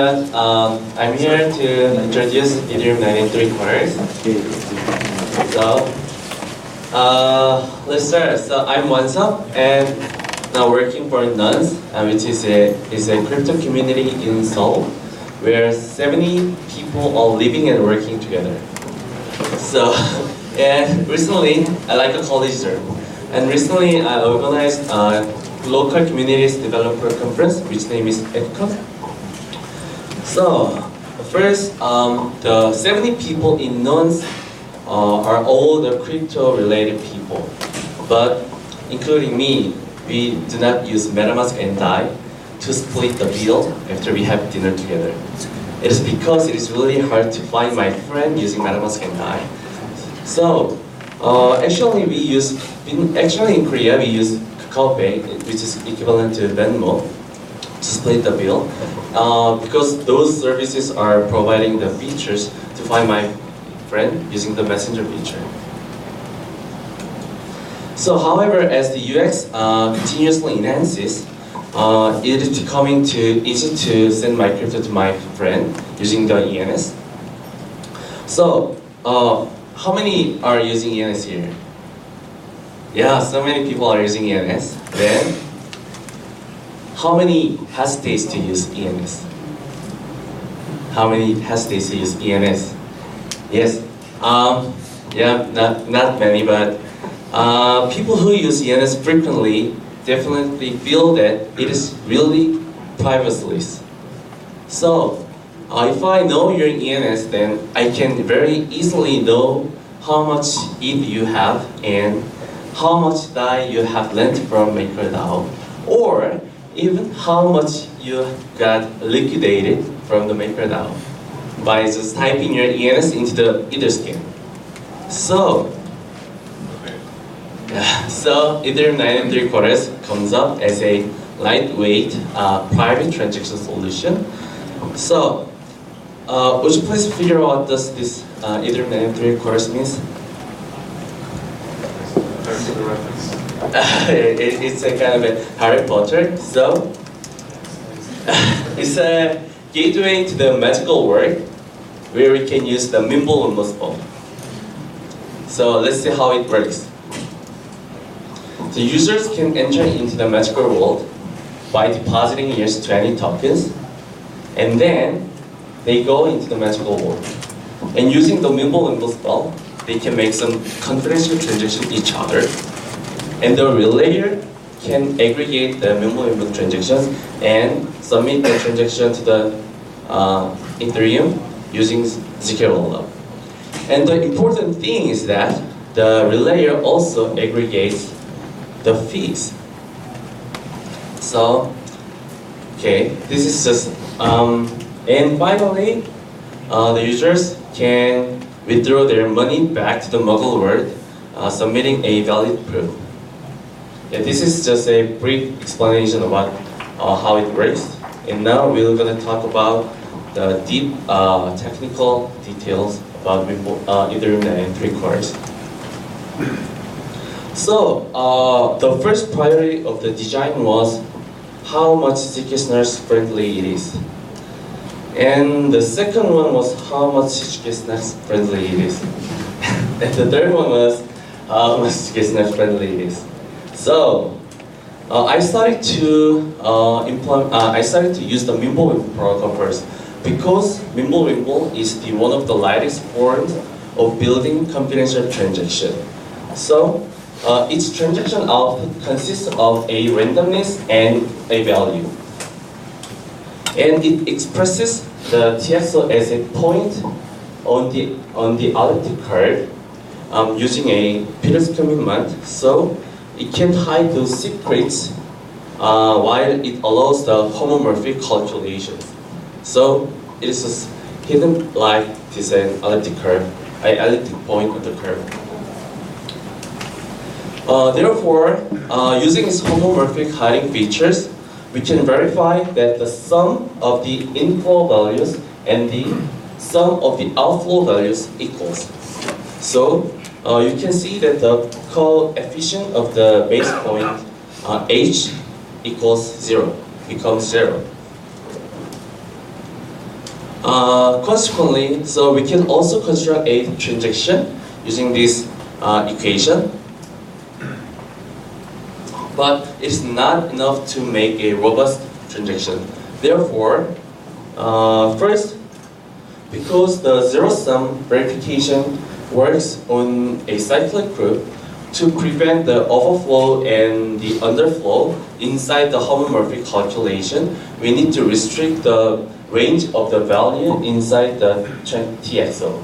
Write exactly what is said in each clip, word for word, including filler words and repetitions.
everyone. Um, I'm here to introduce Ethereum nine and three quarters. So, uh, let's start. So I'm Wansop and now working for Nuns, uh, which is a is a crypto community in Seoul, where seventy people are living and working together. So, and recently I like a college term, and recently I organized a local communities developer conference, which name is EdCon. So, first, um, the seventy people in Nuns uh, are all the crypto-related people, but including me, we do not use MetaMask and D A I to split the bill after we have dinner together. It is because it is really hard to find my friend using MetaMask and D A I. So, uh, actually we use, in, actually in Korea we use KakaoPay, which is equivalent to Venmo, to split the bill, uh, because those services are providing the features to find my friend using the messenger feature. So, however, as the U X uh, continuously enhances, uh, it is becoming too easy to send my crypto to my friend using the E N S. So, uh, how many are using E N S here? Yeah, so many people are using E N S. Then, how many hesitates to use E N S? How many hesitates to use E N S? Yes. Um, yeah, not not many, but uh, people who use E N S frequently definitely feel that it is really privatless. So, uh, if I know your E N S, then I can very easily know how much E T H you have and how much D A I you have lent from MakerDAO, or even how much you got liquidated from the MakerDAO by just typing your E N S into the Etherscan. So, yeah, so Ethereum nine and three quarters comes up as a lightweight uh, private transaction solution. So, uh, would you please figure out what does this uh, Ethereum nine and three quarters means? it, it's a kind of a Harry Potter. So it's a gateway to the magical world where we can use the Mimblewimble. So let's see how it works. The users can enter into the magical world by depositing E S twenty tokens, and then they go into the magical world. And using the Mimblewimble spell, they can make some confidential transactions with each other. And the relayer can aggregate the Mimblewimble transactions and submit the transaction to the uh, Ethereum using Zk Rollup. And the important thing is that the relayer also aggregates the fees. So, okay, this is just, um, and finally, uh, the users can withdraw their money back to the Muggle world, uh, submitting a valid proof. Yeah, this is just a brief explanation about uh, how it works. And now we're going to talk about the deep uh, technical details about uh, Ethereum nine and three quarters. So, uh, the first priority of the design was how much zkSNARS friendly it is. And the second one was how much zkSNARS friendly it is. And the third one was how much zkSNARS friendly it is. So, uh, I started to uh, implement. Uh, I started to use the Mimblewimble protocol first because Mimblewimble is the one of the lightest forms of building confidential transaction. So, uh, each transaction output consists of a randomness and a value, and it expresses the T X O as a point on the on the elliptic curve um, using a Peters commitment. So, it can hide those secrets uh, while it allows the homomorphic calculations. So it is just hidden like this an elliptic curve, an elliptic point on the curve. Uh, therefore, uh, using its homomorphic hiding features, we can verify that the sum of the inflow values and the sum of the outflow values equals. So uh, you can see that the coefficient of the base point uh, h equals zero, becomes zero. Uh, consequently, so we can also construct a transaction using this uh, equation. But it's not enough to make a robust transaction. Therefore, uh, first, because the zero-sum verification works on a cyclic group, to prevent the overflow and the underflow inside the homomorphic calculation, we need to restrict the range of the value inside the T X O.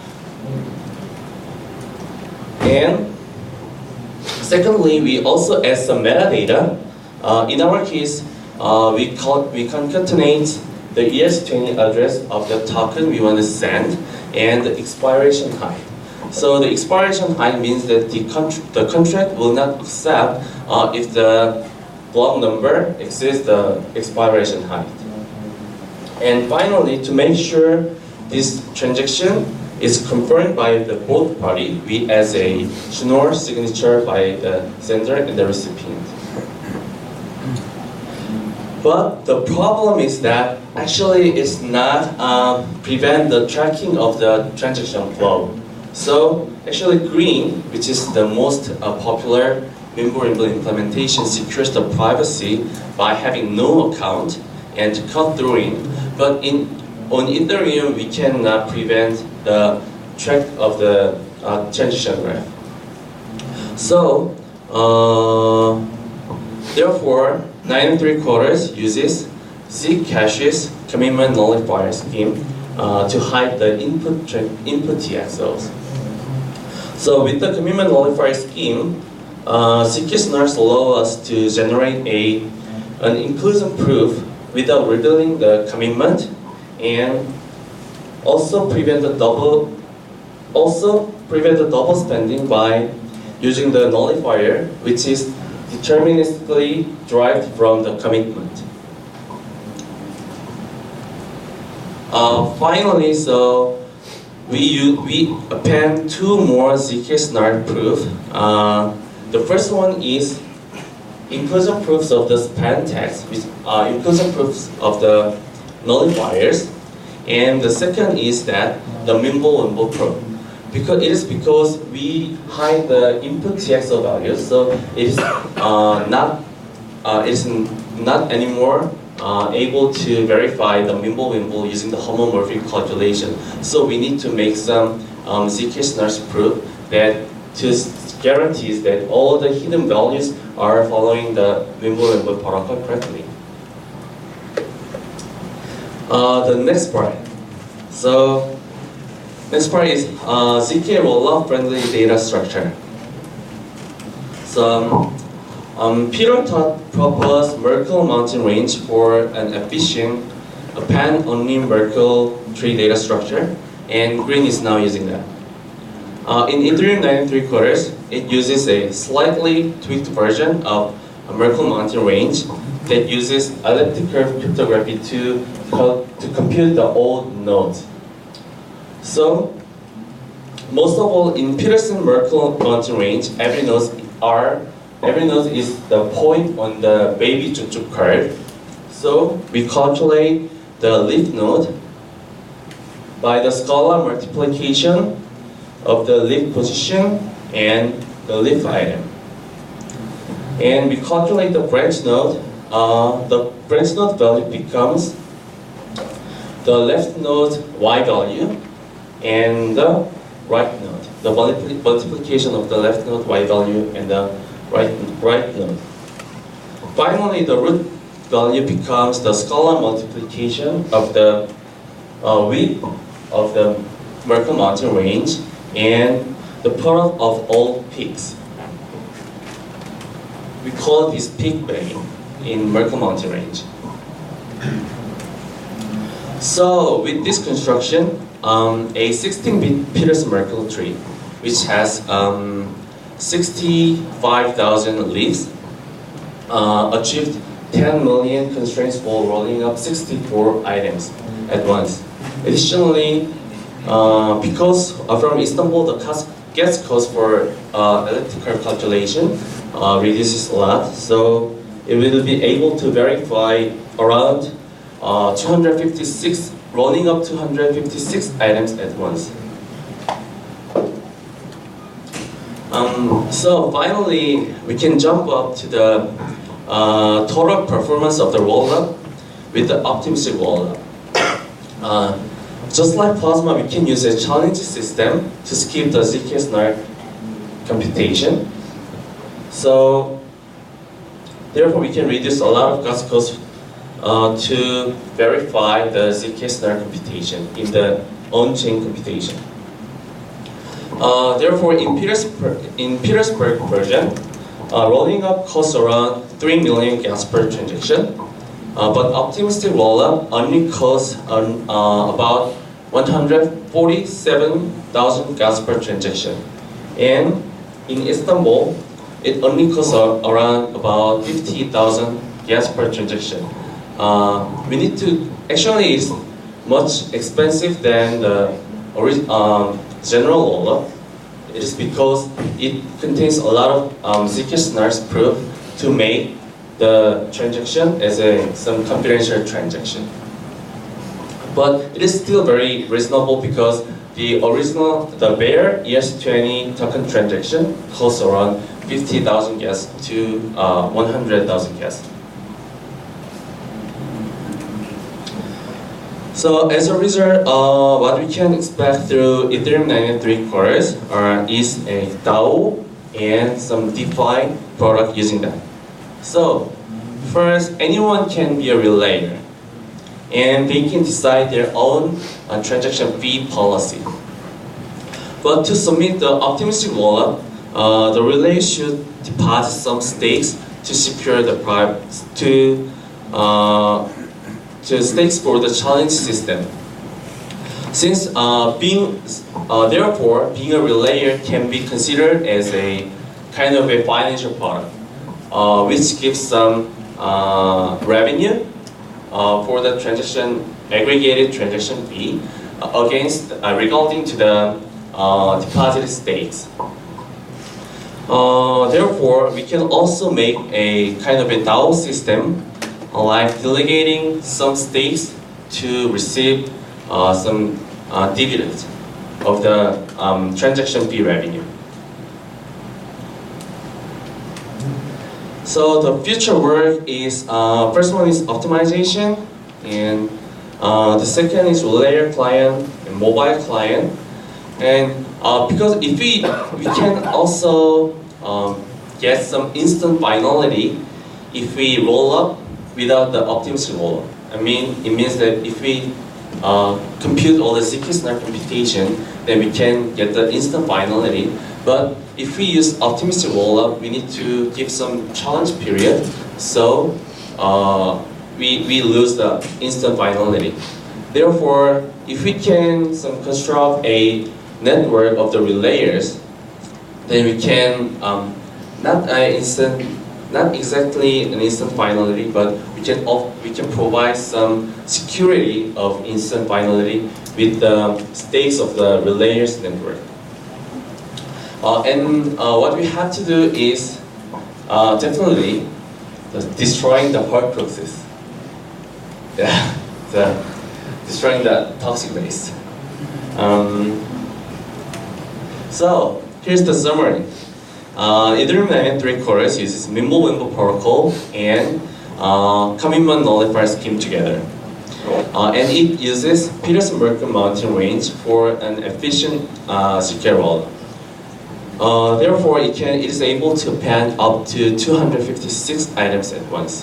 And secondly, we also add some metadata. Uh, in our case, uh, we, call, we concatenate the E R C twenty address of the token we want to send and the expiration time. So the expiration time means that the, contr the contract will not accept uh, if the block number exceeds the expiration time. And finally, to make sure this transaction is confirmed by the both party, we add a Schnorr signature by the sender and the recipient. But the problem is that actually it's not um, prevent the tracking of the transaction flow. So actually green, which is the most uh, popular Mimblewimble implementation, secures the privacy by having no account and cut throughing. But in on Ethereum, we cannot prevent the track of the uh, transaction graph. So uh, therefore, nine and three quarters uses Zcash's commitment nullifier scheme uh, to hide the input input T X Os. So with the commitment nullifier scheme, uh, zkSNARs allow us to generate a an inclusive proof without revealing the commitment, and also prevent the double also prevent the double spending by using the nullifier, which is deterministically derived from the commitment. Uh, finally, so we use, we append two more zkSNAR proof. Uh, the first one is inclusive proofs of the span text, which are inclusive proofs of the nullifiers, and the second is that the Mimblewimble proof. Because it is because we hide the input T X O values, so it is uh, not uh, it is not anymore uh, able to verify the Mimblewimble using the homomorphic calculation. So we need to make some um, zkSNARs proof that to guarantees that all the hidden values are following the Mimblewimble protocol correctly. Uh, the next part. So. Next part is uh, Z K rollup friendly data structure. So um, Peter Todd proposed Merkle mountain range for an efficient append-only Merkle tree data structure, and Green is now using that. Uh, in Ethereum nine and three quarters, it uses a slightly tweaked version of a Merkle mountain range that uses elliptic curve cryptography to, to compute the old nodes. So, most of all, in Peterson-Merkle mountain range, every node are every node is the point on the baby Chukchuk curve. So we calculate the leaf node by the scalar multiplication of the leaf position and the leaf item. And we calculate the branch node. Uh, the branch node value becomes the left node y value and the right node, the multipli multiplication of the left node y value and the right, right node. Finally, the root value becomes the scalar multiplication of the uh, width of the Merkle mountain range and the product of all peaks. We call this peak brain in Merkle mountain range. So with this construction, Um, a sixteen bit Peterson-Merkle tree, which has um, sixty-five thousand leaves, uh, achieved ten million constraints while rolling up sixty-four items at once. Additionally, uh, because uh, from Istanbul, the cost, gas cost for uh, elliptic curve calculation uh, reduces a lot, so it will be able to verify around uh, two hundred fifty-six rolling up two hundred fifty-six items at once. Um, so finally, we can jump up to the uh, total performance of the rollup with the optimistic rollup. Uh, just like Plasma, we can use a challenge system to skip the Z K SNARK computation. So therefore, we can reduce a lot of gas costs uh, to verify the Z K SNARK computation in the on-chain computation. Uh, therefore, in Petersburg, in Petersburg version, uh, rolling up costs around three million gas per transaction, uh, but optimistic rollup only costs um, uh, about one hundred forty-seven thousand gas per transaction. And in Istanbul, it only costs uh, around about fifty thousand gas per transaction. Uh, we need to, actually it's much expensive than the um, general rollup. It is because it contains a lot of um, Z K SNARK's proof to make the transaction as a some confidential transaction. But it is still very reasonable because the original, the bare E S twenty token transaction costs around fifty thousand gas to uh, one hundred thousand gas. So as a result, uh, what we can expect through Ethereum nine and three quarters uh, is a DAO and some DeFi product using that. So first, anyone can be a relayer, and they can decide their own uh, transaction fee policy. But to submit the optimistic wallet, uh, the relayer should deposit some stakes to secure the pri to uh, to stakes for the challenge system. Since uh, being, uh, therefore, being a relayer can be considered as a kind of a financial product, uh, which gives some uh, revenue uh, for the transaction, aggregated transaction fee uh, against, uh, regarding to the uh, deposited stakes. Uh, therefore, we can also make a kind of a DAO system, like delegating some stakes to receive uh, some uh, dividends of the um, transaction fee revenue. So the future work is, uh, first one is optimization, and uh, the second is layer client and mobile client. And uh, because if we, we can also um, get some instant finality if we roll up without the optimistic rollup. I mean, it means that if we uh, compute all the Z K SNARK computation, then we can get the instant finality. But if we use optimistic rollup, we need to give some challenge period, so uh, we, we lose the instant finality. Therefore, if we can some construct a network of the relayers, then we can um, not an instant Not exactly an instant finality, but we can we can provide some security of instant finality with the stakes of the relayers network. Uh, and uh, what we have to do is uh, definitely destroying the Horcruxes. Yeah, the destroying the toxic waste. Um, so here's the summary. Uh, Ethereum nine and three quarters uses Mimblewimble protocol and uh, Commitment Nullifier scheme together. Uh, and it uses Peterson-Merkle mountain range for an efficient uh, secure rollup. Uh, therefore, it, can, it is able to append up to two hundred fifty-six items at once.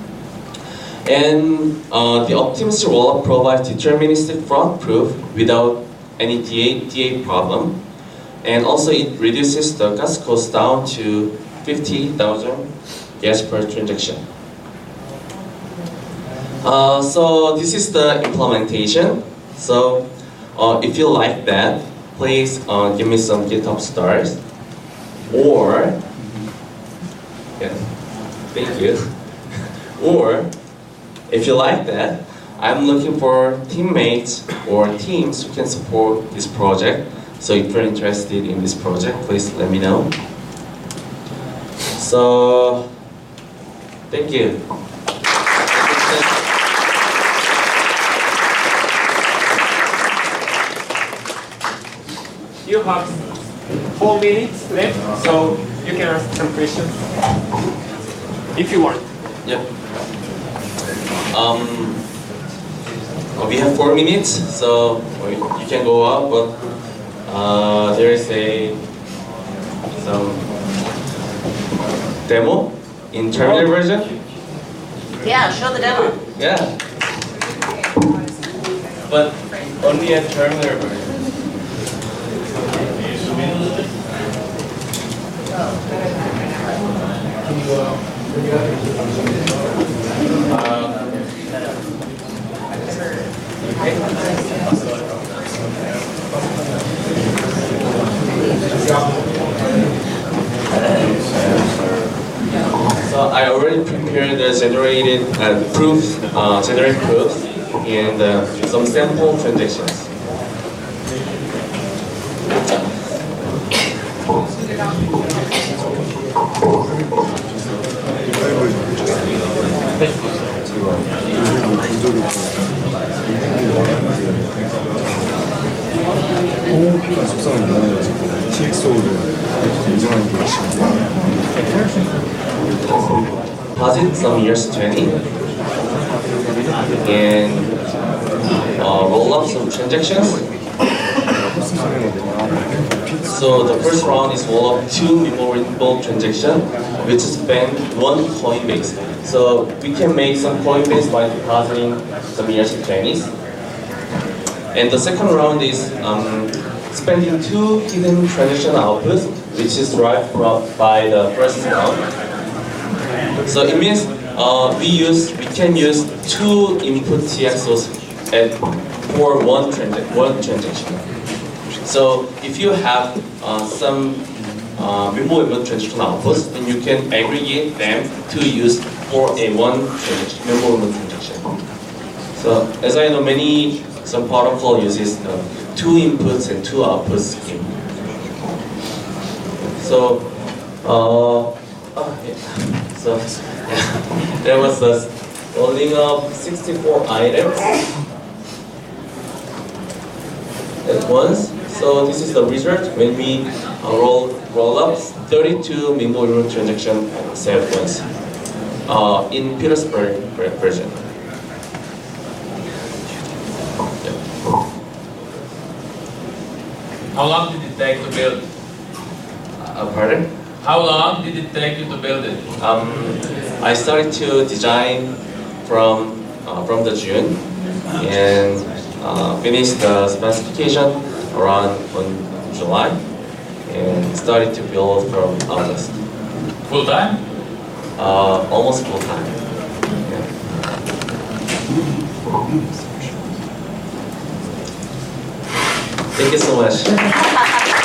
And uh, the optimistic rollup provides deterministic fraud proof without any D A, D A problem. And also it reduces the gas cost down to fifty thousand gas per transaction. Uh, so this is the implementation. So uh, if you like that, please uh, give me some GitHub stars. Or, yeah, thank you. Or, if you like that, I'm looking for teammates or teams who can support this project. So if you're interested in this project, please let me know. So, thank you. you have four minutes left, so you can ask some questions if you want. Yep. Um, we have four minutes, so you can go up, but uh, there is a some demo in Terminal version. Yeah, show the demo. Yeah. But only at Terminal version. Uh, So I already prepared the generated uh, proofs, uh, generated proofs, and uh, some sample transactions. 호흡기가 속성은 뭐냐면 지금 티엑스오를 인정하는 게 Deposit some years twenty and uh, roll up some transactions. So the first round is roll up two memorable transactions which span one Coinbase. So we can make some Coinbase by depositing some years twenties. And the second round is um, spending two hidden transaction outputs, which is derived from by the first round. So it means uh, we use we can use two input T X Os at for one transac one transaction. So if you have uh, some uh, memorable transaction outputs, then you can aggregate them to use for a one transaction, memorable transaction. So as I know, many some protocol uses the two inputs and two outputs scheme. So, uh, oh, yeah. so yeah. there was a rolling up sixty-four items at once. So this is the result when we uh, roll roll up thirty-two memorable transaction at once uh, in Petersburg version. How long did it take to build? Uh, pardon? How long did it take you to build it? Um, I started to design from uh, from the June and uh, finished the specification around on July and started to build from August. Full time? Uh, almost full time. Yeah. Thank you so much.